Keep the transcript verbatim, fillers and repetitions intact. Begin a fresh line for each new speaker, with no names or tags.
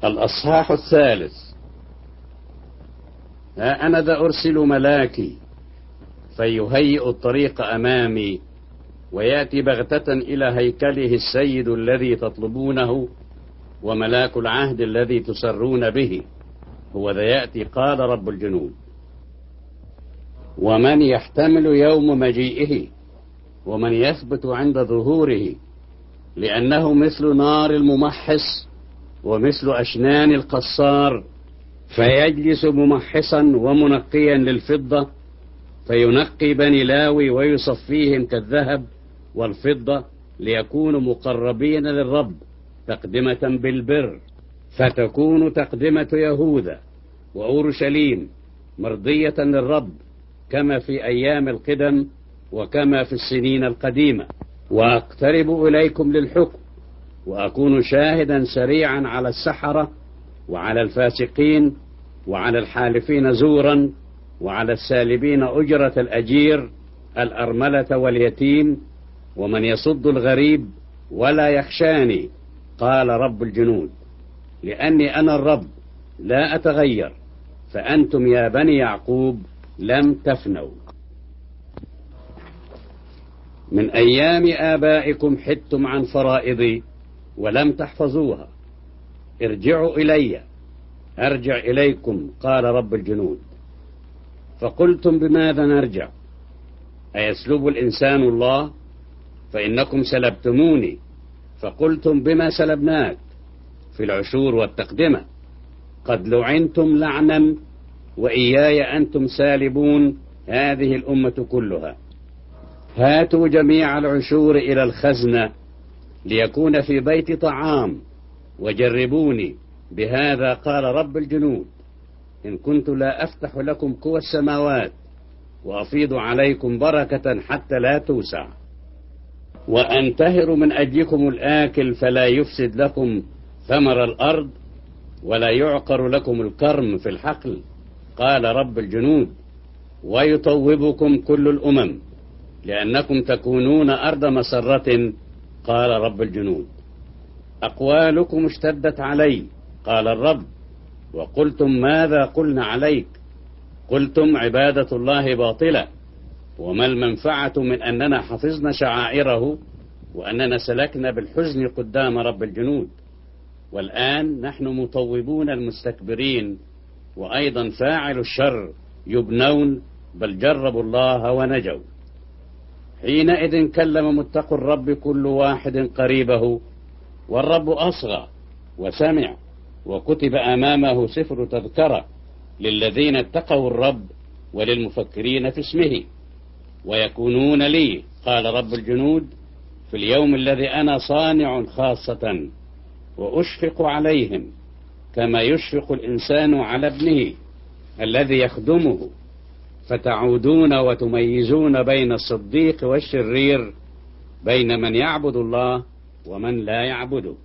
الأصحاح الثالث. ها أنا ذا أرسل ملاكي فيهيئ الطريق أمامي، ويأتي بغتة إلى هيكله السيد الذي تطلبونه، وملاك العهد الذي تسرون به هو ذا يأتي، قال رب الجنود. ومن يحتمل يوم مجيئه، ومن يثبت عند ظهوره، لأنه مثل نار الممحص ومثل أشنان القصار، فيجلس ممحصا ومنقيا للفضة، فينقي بني لاوي ويصفيهم كالذهب والفضة، ليكونوا مقربين للرب تقدمة بالبر، فتكون تقدمة يهوذا وأورشليم مرضية للرب، كما في أيام القدم وكما في السنين القديمة. وأقترب إليكم للحكم، وأكون شاهدا سريعا على السحرة وعلى الفاسقين وعلى الحالفين زورا وعلى السالبين أجرة الأجير، الأرملة واليتيم، ومن يصد الغريب ولا يخشاني، قال رب الجنود. لأني أنا الرب لا أتغير، فأنتم يا بني يعقوب لم تفنوا. من أيام آبائكم حدتم عن فرائضي ولم تحفظوها، ارجعوا إلي أرجع إليكم، قال رب الجنود. فقلتم بماذا نرجع؟ أيسلب الإنسان الله؟ فإنكم سلبتموني. فقلتم بما سلبناك؟ في العشور والتقدمة. قد لعنتم لعنا، وإياي أنتم سالبون هذه الأمة كلها. هاتوا جميع العشور إلى الخزنة، ليكون في بيت طعام، وجربوني بهذا، قال رب الجنود، إن كنت لا أفتح لكم قوى السماوات وأفيض عليكم بركة حتى لا توسع، وأنتهر من أجلكم الآكل فلا يفسد لكم ثمر الأرض، ولا يعقر لكم الكرم في الحقل، قال رب الجنود. ويطوبكم كل الأمم، لأنكم تكونون أرض مسرة، قال رب الجنود. أقوالكم اشتدت علي، قال الرب، وقلتم ماذا قلنا عليك؟ قلتم عبادة الله باطلة، وما المنفعة من أننا حفظنا شعائره وأننا سلكنا بالحزن قدام رب الجنود؟ والآن نحن مطوبون المستكبرين، وأيضا فاعل الشر يبنون، بل جربوا الله ونجوا. حينئذ كلم متقوا الرب كل واحد قريبه، والرب أصغى وسمع، وكتب أمامه سفر تذكرة للذين اتقوا الرب وللمفكرين في اسمه، ويكونون لي، قال رب الجنود، في اليوم الذي أنا صانع خاصة، وأشفق عليهم كما يشفق الإنسان على ابنه الذي يخدمه، فتعودون وتميزون بين الصديق والشرير، بين من يعبد الله ومن لا يعبده.